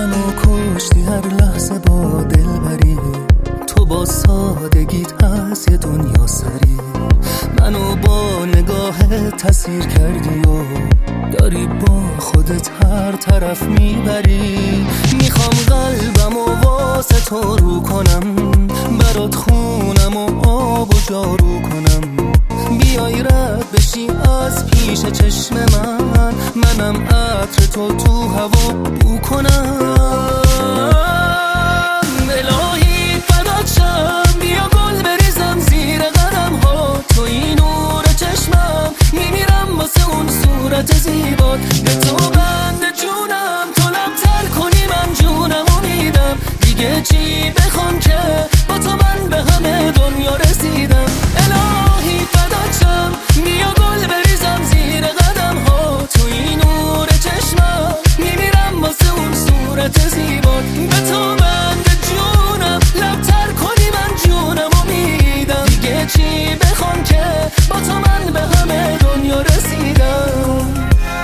منو کشتی هر لحظه با دلبری، تو با سادگیت از یه دنیا سری. منو با نگاهت اسیر کردی و داری با خودت هر طرف میبری. میخوام قلبمو واسه تو رو کنم، برات خونم و آب و جارو کنم. بیای رد بشی از پیش چشم من، منم عطر تو تو هوا بو کنم. الهی فدات شم، بیا گل بریزم زیر قدم ها. تو این نور چشمم، میمیرم واسه اون صورت زیبات. به تو بند جونم، تو لبتر کنی من جونمو میدم. دیگه چی بخوام که با تو من به همه دنیا رسیدم. الهی فدات شم، بیا گل بریزم زیر قدم ها. تو این نور چشمم، میمیرم واسه اون صورت زیبات. به تو بند جونم، لبتر کنی من جونمو میدم. دیگه چی بخوام که با تو من به همه دنیا رسیدم.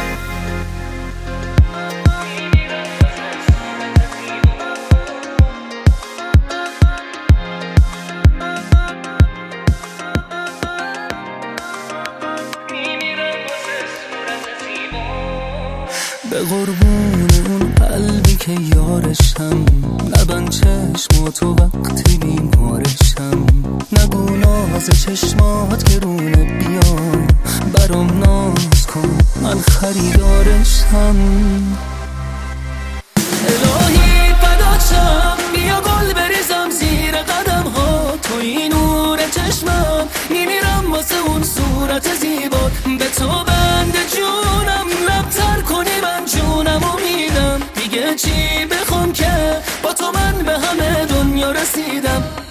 به قربون اون قلبی که یارشم، نبند چشماتو وقتی بیمارشم. نگو ناز چشمات که رونه بیا، برام ناز کن من خریدارشم. الهی فدات شم، بیا گل بریزم زیر قدم ها. تو این نور چشمم، میمیرم واسه اون صورت زیبات. به تو بند جونم، لبتر کنی من جونمو میدم. دیگه چی بخوام که با تو من به همه دنیا رسیدم.